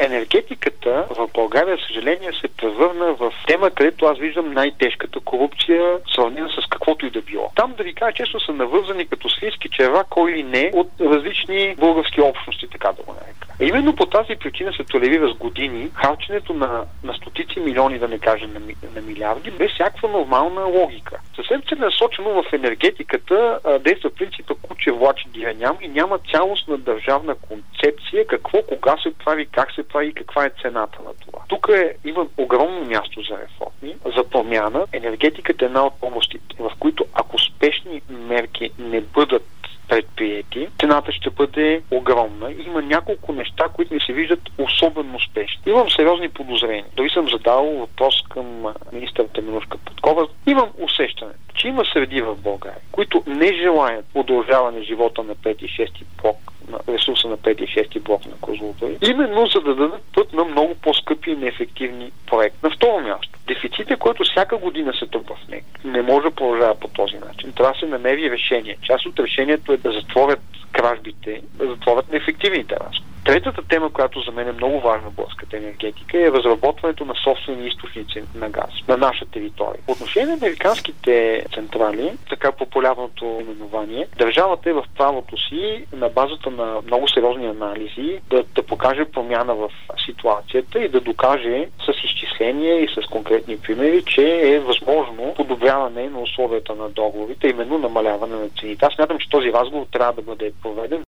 Енергетиката в България, за съжаление, се превърна в тема, където аз виждам най-тежката корупция, сравнена с каквото и да било. Там, да ви кажа често, са навързани като свински черва, кой или не, от различни български общности, така да го нарека. Именно по тази причина се толерира с години харченето на стотици милиони, да не кажем на милиарди, без всякаква нормална логика. Съвсем целенасочено в енергетиката действа принципа куче влачи диря няма и няма цялостна държавна концепция какво, кога се прави, как се прави и каква е цената на това. Тук има огромно място за реформи, за промяна. Енергетиката е една от областите, в които ако спешни мерки не бъдат предприети, цената ще бъде огромна. Има няколко неща, които ми се виждат особено успешни. Имам сериозни подозрения. Дори съм задал въпрос към министър Теменужка Петкова. Имам усещане, че има среди в България, които не желаят продължаване живота на 5 и 6 блок, на ресурса на 5 и 6 блок на Козлодуй, именно за да дадат път на много по-скъпи и неефективни проекти. На второ място, дефицитът, който всяка година се трупа в НЕК, не може да продължава по този начин. Трябва да се намери решение. Част от решението е да затворят кражбите, да затворят неефективните разходи. Третата тема, която за мен е много важна в българската енергетика, е разработването на собствени източници на газ на наша територия. По отношение на американските централи, така популярното именование, държавата е в правото си на базата на много сериозни анализи да покаже промяна в ситуацията и да докаже с изчисления и с конкретни примери, че е възможно подобряване на условията на договорите, именно намаляване на цените. Аз смятам, че този разговор трябва да бъде проведен.